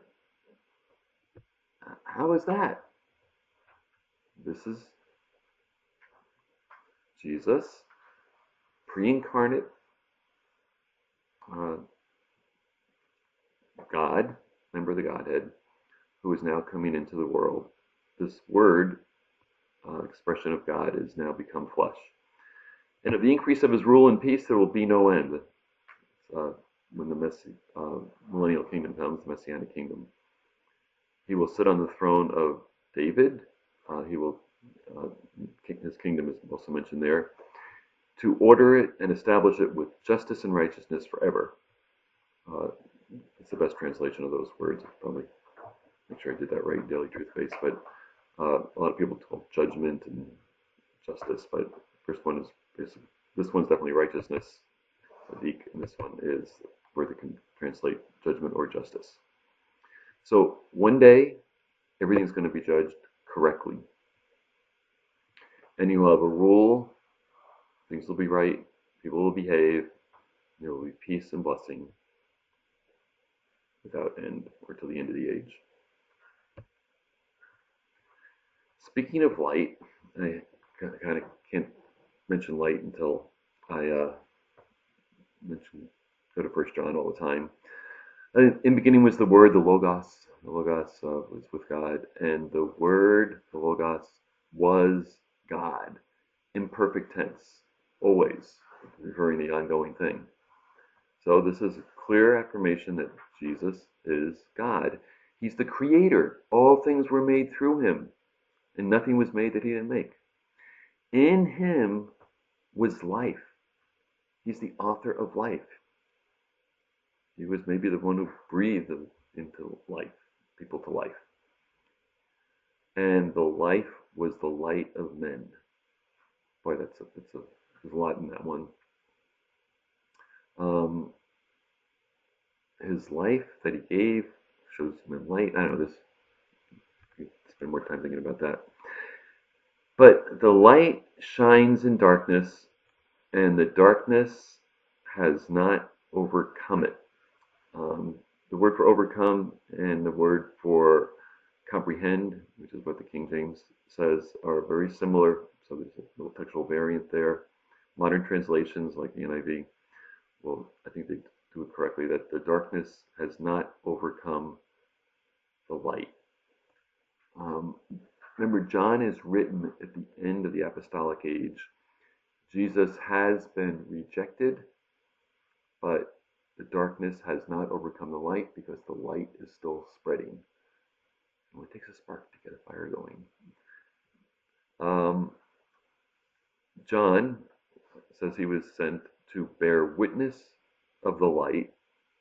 How is that? This is Jesus, pre-incarnate uh, God, member of the Godhead, who is now coming into the world. This word, uh, expression of God, is now become flesh. And of the increase of his rule and peace, there will be no end. Uh, when the messi- uh, millennial kingdom comes, the messianic kingdom, he will sit on the throne of David. Uh, he will, uh, his kingdom is also mentioned there, to order it and establish it with justice and righteousness forever. Uh, it's the best translation of those words. I'll probably make sure I did that right, Daily Truth Base. But uh, a lot of people talk judgment and justice, but the first one is basically, this one's definitely righteousness. Sadiq, and this one is where they can translate judgment or justice. So one day, everything's going to be judged correctly. And you will have a rule, things will be right, people will behave, there will be peace and blessing without end, or till the end of the age. Speaking of light, I kind of can't mention light until I uh, mention go to First John all the time. Uh, In beginning was the Word, the Logos. The Logos uh, was with God, and the Word, the Logos, was God. Imperfect tense, always referring to the ongoing thing. So this is a clear affirmation that Jesus is God. He's the creator. All things were made through him, and nothing was made that he didn't make. In him was life. He's the author of life. He was maybe the one who breathed into life, people to life. And the life was the light of men. Boy, that's a, that's a, there's a lot in that one. Um, his life that he gave shows men light. I don't know this. Spend more time thinking about that. But the light shines in darkness, and the darkness has not overcome it. Um, the word for overcome and the word for comprehend, which is what the King James says, are very similar. So there's a little textual variant there. Modern translations like the N I V, well, I think they do it correctly, that the darkness has not overcome the light. Um, remember, John is written at the end of the apostolic age. Jesus has been rejected, but the darkness has not overcome the light because the light is still spreading. It only takes a spark to get a fire going. Um, John says he was sent to bear witness of the light.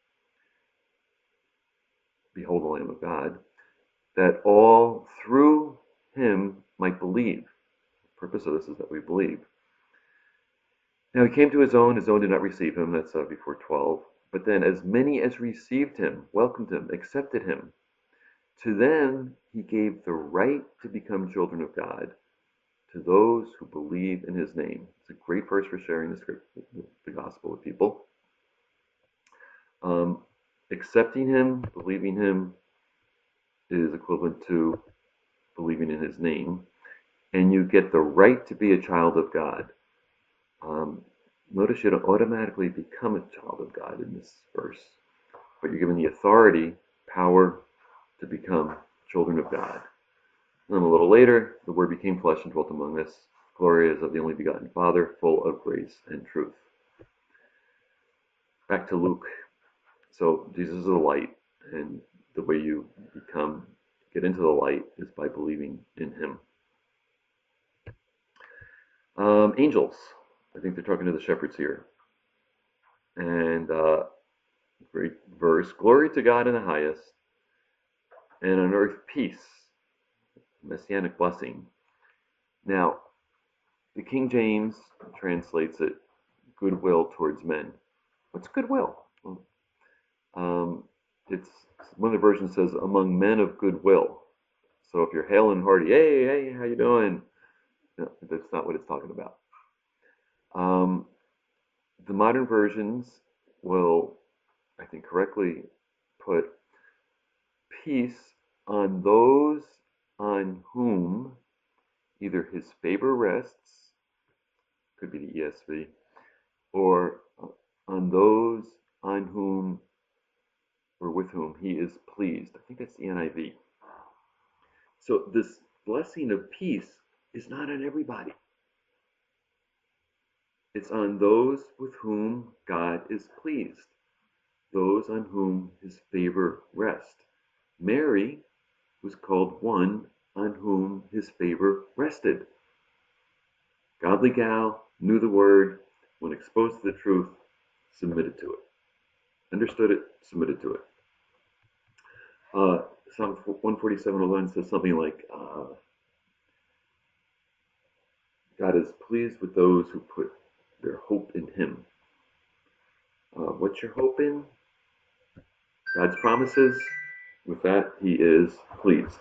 Behold the Lamb of God, that all through him might believe. The purpose of this is that we believe. Now he came to his own, his own did not receive him. That's uh, before twelve. But then as many as received him, welcomed him, accepted him, to them he gave the right to become children of God, to those who believe in his name. It's a great verse for sharing the script, the gospel with people. Um, accepting him, believing him, is equivalent to believing in his name, and you get the right to be a child of God. Um, notice you don't automatically become a child of God in this verse, but you're given the authority, power to become children of God. And then a little later, the Word became flesh and dwelt among us. Glory is of the only begotten Father, full of grace and truth. Back to Luke. So Jesus is the light, and the way you become, get into the light is by believing in him. Um, angels. I think they're talking to the shepherds here. And uh, great verse. Glory to God in the highest, and on earth peace, messianic blessing. Now, the King James translates it goodwill towards men. What's goodwill? Well, um, it's one of the versions says among men of goodwill. So if you're hale and hearty, hey, hey, how you doing? No, that's not what it's talking about. Um, the modern versions will, I think, correctly put peace on those on whom either his favor rests, could be the E S V, or on those on whom or with whom he is pleased. I think that's the N I V. So this blessing of peace is not on everybody. It's on those with whom God is pleased, those on whom his favor rests. Mary was called one on whom his favor rested. Godly gal, knew the word, when exposed to the truth, submitted to it. Understood it, submitted to it. Uh, Psalm one forty-seven eleven says something like, uh, God is pleased with those who put their hope in him. Uh, what's your hope in? God's promises. With that, he is pleased.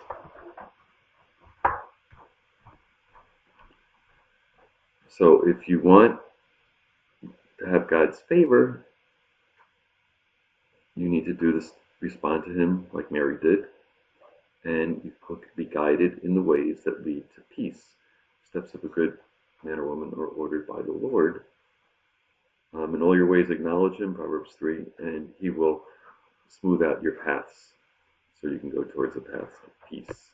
So if you want to have God's favor, you need to do this, respond to him like Mary did. and you could be guided in the ways that lead to peace. Steps of a good man or woman are ordered by the Lord. Um, in all your ways acknowledge him, Proverbs three, and he will smooth out your paths so you can go towards a path of peace.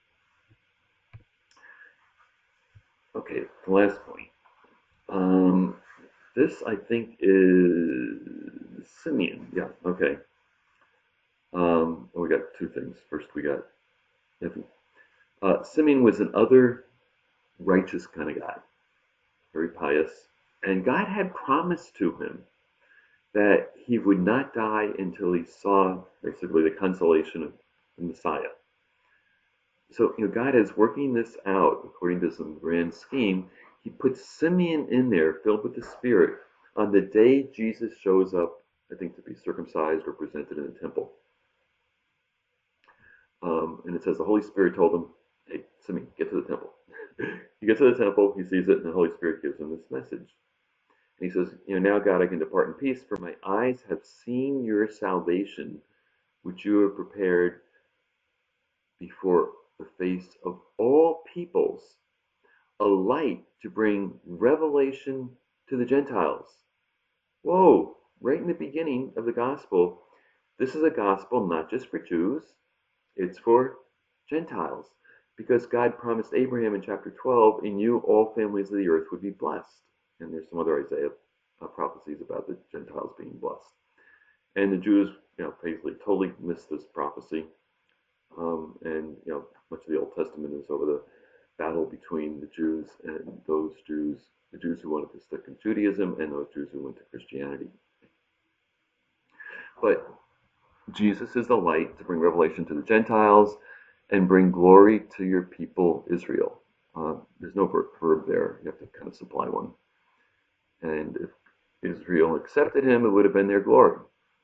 Okay, the last point. Um, this, I think, is Simeon. Yeah, okay. Um, well, we got two things. First, we got uh, Simeon was another righteous kind of guy, very pious, and God had promised to him that he would not die until he saw basically the consolation of the Messiah. So, you know, God is working this out according to some grand scheme. He puts Simeon in there, filled with the Spirit, on the day Jesus shows up, I think, to be circumcised or presented in the temple. Um, and it says the Holy Spirit told him, hey, Simeon, get to the temple. He gets to the temple, he sees it, and the Holy Spirit gives him this message. And he says, you know, now God, I can depart in peace, for my eyes have seen your salvation, which you have prepared before the face of all peoples, a light to bring revelation to the Gentiles. Whoa, right in the beginning of the gospel, this is a gospel not just for Jews, it's for Gentiles. Because God promised Abraham in chapter twelve, in you all families of the earth would be blessed. And there's some other Isaiah uh, prophecies about the Gentiles being blessed. And the Jews, you know, basically totally missed this prophecy. Um, and, you know, much of the Old Testament is over the battle between the Jews and those Jews, the Jews who wanted to stick in Judaism and those Jews who went to Christianity. But Jesus is the light to bring revelation to the Gentiles and bring glory to your people, Israel. Uh, there's no verb there. You have to kind of supply one. And if Israel accepted him, it would have been their glory.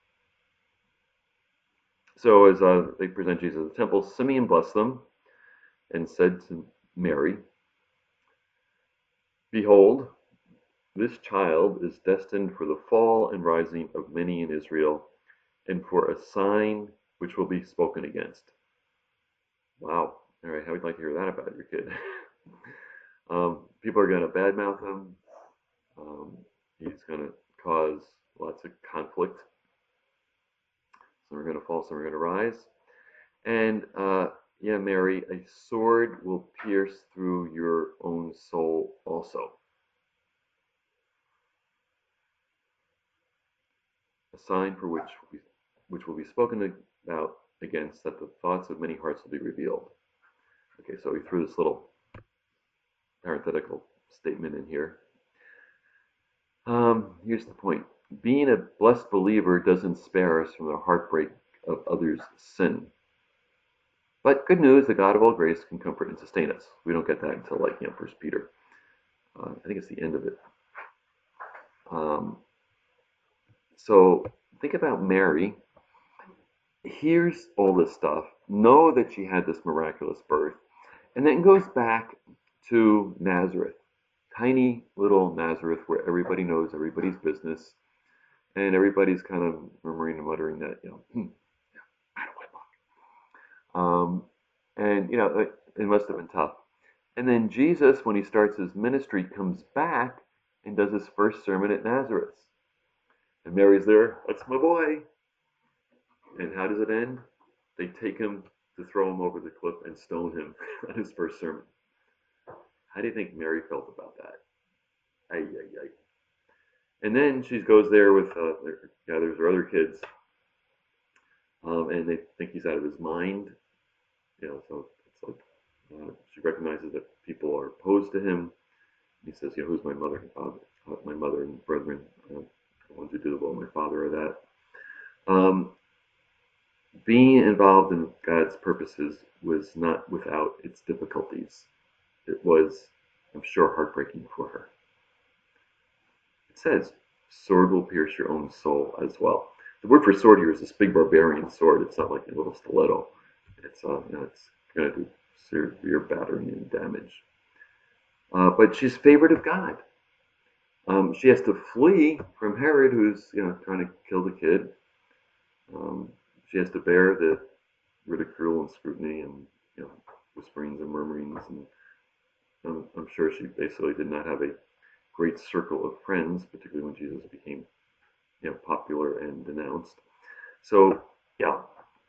So as uh, they present Jesus at the temple, Simeon blessed them and said to Mary, behold, this child is destined for the fall and rising of many in Israel, and for a sign which will be spoken against. Wow. All right, how would you like to hear that about your kid? um, people are going to badmouth him. Um, he's going to cause lots of conflict. Some are going to fall, some are going to rise. And uh, yeah, Mary, a sword will pierce through your own soul also. A sign for which we, which will be spoken about against, that the thoughts of many hearts will be revealed. Okay, so we threw this little parenthetical statement in here. Um, here's the point. Being a blessed believer doesn't spare us from the heartbreak of others' sin. But good news, the God of all grace can comfort and sustain us. We don't get that until, like, you know, First Peter. Uh, I think it's the end of it. Um, so think about Mary. Here's all this stuff. Know that she had this miraculous birth. And then goes back to Nazareth. Tiny little Nazareth where everybody knows everybody's business. And everybody's kind of murmuring and muttering that, you know, hmm, I don't want Um, and, you know, it, it must have been tough. And then Jesus, when he starts his ministry, comes back and does his first sermon at Nazareth. And Mary's there, that's my boy. And how does it end? They take him to throw him over the cliff and stone him on his first sermon. How do you think Mary felt about that? Ay, ay, ay. And then she goes there with, uh, gathers her other kids, um, and they think he's out of his mind. You know, so it's like uh, she recognizes that people are opposed to him. He says, you know, who's my mother and father? Uh, my mother and brethren, uh, the ones who do the will of my Father are that. Um, being involved in God's purposes was not without its difficulties. It was, I'm sure, heartbreaking for her. It says, sword will pierce your own soul as well. The word for sword here is this big barbarian sword. It's not like a little stiletto. It's, uh, you know, it's going to do severe battering and damage. Uh, but she's favored of God. Um, she has to flee from Herod, who's, you know, trying to kill the kid. Um, she has to bear the ridicule and scrutiny and, you know, whisperings and murmurings. And I'm, I'm sure she basically did not have a great circle of friends, particularly when Jesus became, you know, popular and denounced. So, yeah.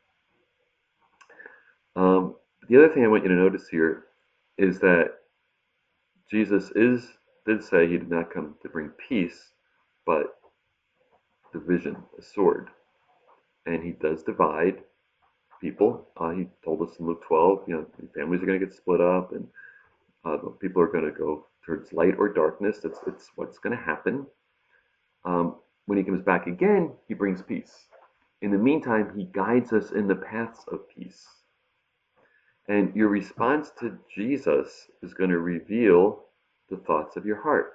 Um, the other thing I want you to notice here is that Jesus is did say he did not come to bring peace, but division, a sword. And he does divide people. Uh, he told us in Luke twelve, you know, families are going to get split up, and uh, people are going to go towards light or darkness. That's it's what's going to happen. Um, when he comes back again, he brings peace. In the meantime, he guides us in the paths of peace. And your response to Jesus is going to reveal the thoughts of your heart.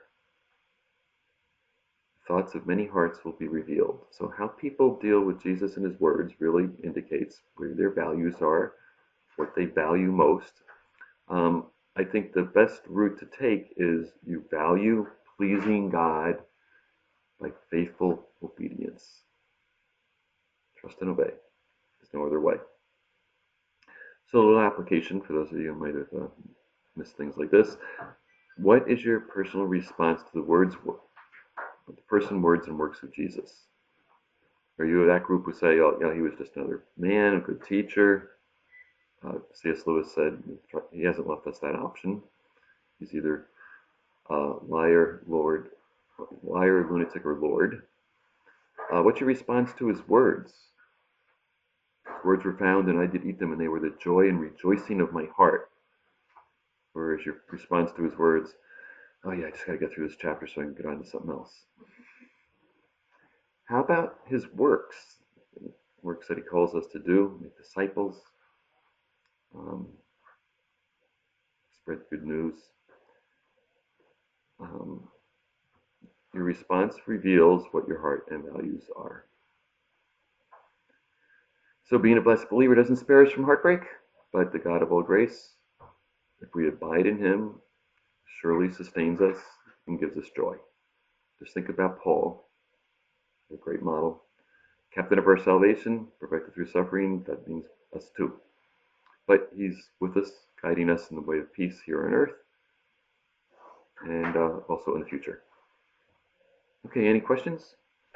Thoughts of many hearts will be revealed. So how people deal with Jesus and his words really indicates where their values are, what they value most. Um, I think the best route to take is you value pleasing God by faithful obedience. Trust and obey. There's no other way. So a little application for those of you who might have uh, missed things like this. What is your personal response to the words, the person, words, and works of Jesus? Are you that group who say, oh, yeah, he was just another man, a good teacher? Uh, C S Lewis said he hasn't left us that option. He's either uh, liar, Lord, liar, lunatic, or Lord. Uh, what's your response to his words? His words were found, and I did eat them, and they were the joy and rejoicing of my heart. Or is your response to his words, oh yeah, I just got to get through this chapter so I can get on to something else? How about his works? Works that he calls us to do, make disciples, um, spread good news. Um, your response reveals what your heart and values are. So being a blessed believer doesn't spare us from heartbreak, but the God of all grace, if we abide in him, surely sustains us and gives us joy. Just think about Paul, a great model. Captain of our salvation, perfected through suffering, that means us too. But he's with us, guiding us in the way of peace here on earth, and uh, also in the future. Okay, any questions?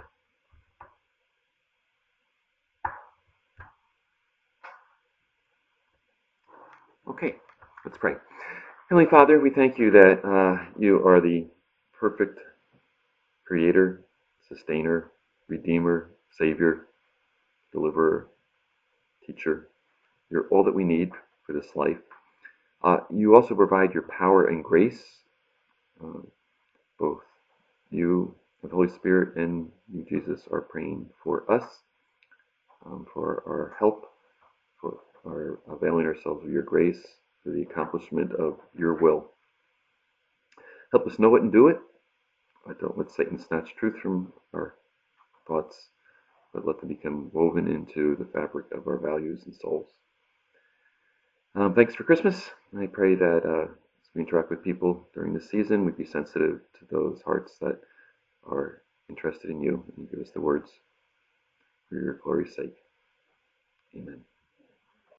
Okay, let's pray. Heavenly Father, we thank you that uh, you are the perfect creator, sustainer, redeemer, savior, deliverer, teacher. You're all that we need for this life. Uh, you also provide your power and grace, uh, both you, the Holy Spirit, and you, Jesus, are praying for us, um, for our help, for our availing ourselves of your grace, for the accomplishment of your will. Help us know it and do it. Uh, don't let Satan snatch truth from our thoughts, but let them become woven into the fabric of our values and souls. Um, thanks for Christmas. I pray that uh, as we interact with people during this season, we'd be sensitive to those hearts that are interested in you, and you give us the words for your glory's sake. Amen.